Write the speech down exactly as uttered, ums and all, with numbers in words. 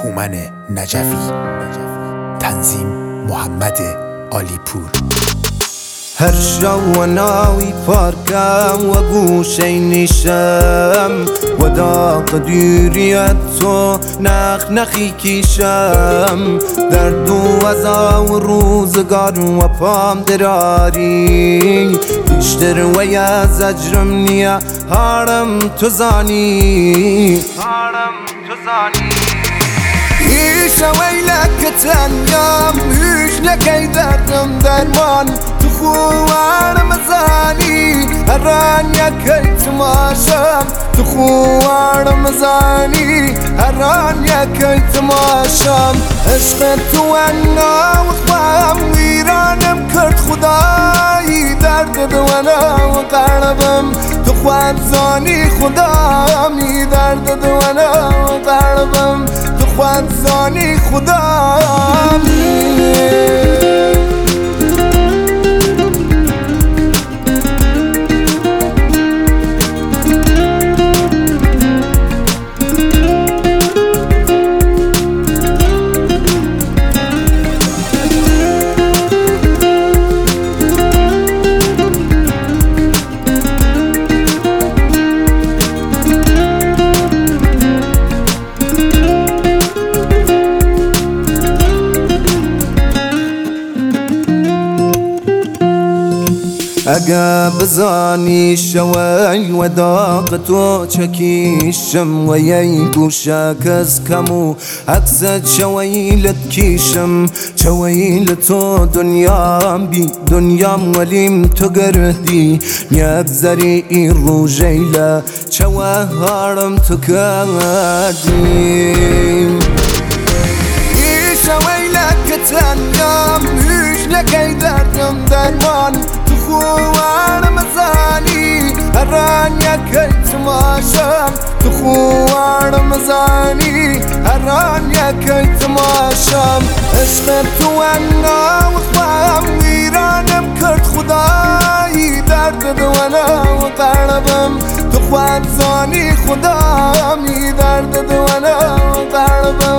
هومن نجفی. تنظیم محمد عالیپور. هر شو ناوی پارکم و گوشه نیشم و دا قدیریت تو نخ نخی کیشم در دو ازا و روزگار و پام دراری بیشتر و یا زجرم نیا هارم تو زانی هارم تو زانی ایش ویلک تنگم هیش نکی دردم درمان خوار مزانی هران یکی تماشم تو خوار مزانی هران یکی تماشم عشق تو انا و خوام ویرانم کرد خدایی درد دوانا و قلبم تو خواد زانی خدامی درد دوانا و قلبم تو خواد زانی خدامی. اگه بزانی شوی و داغ تو چکیشم و یی گوشه کس کمو اکسد شوی لت کیشم چوی لتو دنیام بی دنیام ولیم تو گردی یک زری ای رو جیله چوه هارم تو کردی ای شوی لکتن یام هیش لکی دردم درمان خوار مزانی هران یکی تماشم تو خوار مزانی هران یکی تماشم عشق تو انا و خوام ویرانم کرد خدایی درد دوانا و قلبم تو خواد زانی خدامی درد دوانا و قلبم